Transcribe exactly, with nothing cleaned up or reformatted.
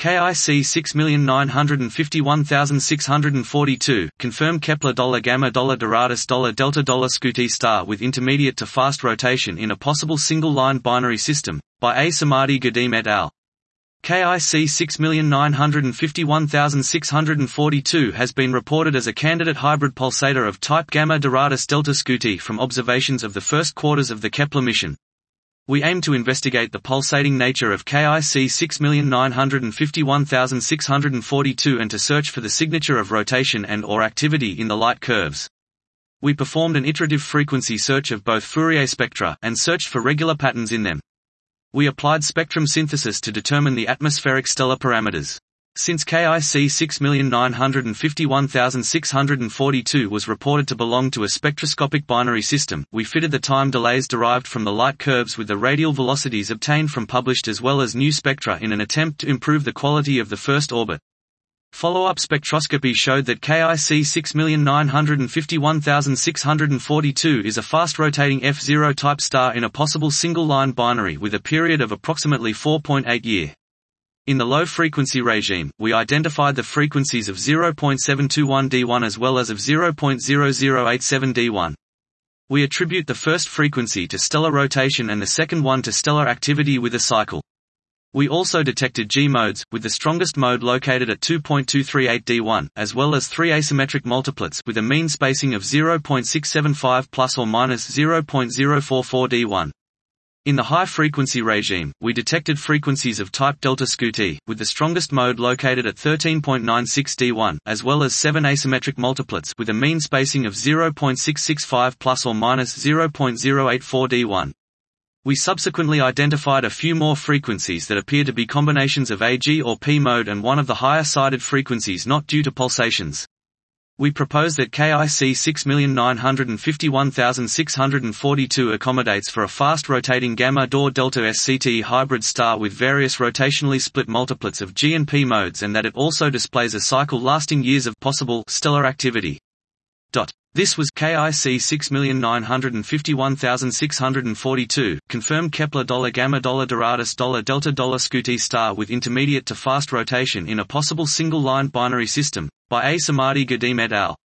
K I C six million nine hundred fifty-one thousand six hundred forty-two, confirmed Kepler dollar gamma dollar Doradus dollar delta dollar Scuti star with intermediate to fast rotation in a possible single-line binary system, by A. Samadi Gadim et al. K I C six million nine hundred fifty-one thousand six hundred forty-two has been reported as a candidate hybrid pulsator of type gamma Doradus delta Scuti from observations of the first quarters of the Kepler mission. We aim to investigate the pulsating nature of K I C six million nine hundred fifty-one thousand six hundred forty-two and to search for the signature of rotation and or activity in the light curves. We performed an iterative frequency search of both Fourier spectra and searched for regular patterns in them. We applied spectrum synthesis to determine the atmospheric stellar parameters. Since K I C six million nine hundred fifty-one thousand six hundred forty-two was reported to belong to a spectroscopic binary system, we fitted the time delays derived from the light curves with the radial velocities obtained from published as well as new spectra in an attempt to improve the quality of the first orbit. Follow-up spectroscopy showed that K I C six million nine hundred fifty-one thousand six hundred forty-two is a fast-rotating F zero type star in a possible single-line binary with a period of approximately four point eight years. In the low-frequency regime, we identified the frequencies of zero point seven two one D one as well as of zero point zero zero eight seven D one. We attribute the first frequency to stellar rotation and the second one to stellar activity with a cycle. We also detected G-modes, with the strongest mode located at two point two three eight D one, as well as three asymmetric multiplets with a mean spacing of zero point six seven five plus or minus zero point zero four four D one. In the high-frequency regime, we detected frequencies of type delta Scuti, with the strongest mode located at thirteen point nine six D one, as well as seven asymmetric multiplets with a mean spacing of zero point six six five plus or minus zero point zero eight four D one. We subsequently identified a few more frequencies that appear to be combinations of A G or P mode and one of the higher-sided frequencies not due to pulsations. We propose that K I C six million nine hundred fifty-one thousand six hundred forty-two accommodates for a fast-rotating gamma Dor delta S C T hybrid star with various rotationally split multiplets of G and P modes and that it also displays a cycle lasting years of possible stellar activity. Dot. This was K I C six million nine hundred fifty-one thousand six hundred forty-two, confirmed Kepler dollar gamma dollar Doradus dollar delta dollar Scuti star with intermediate to fast rotation in a possible single-line binary system, by A. Samadi Gadim et al.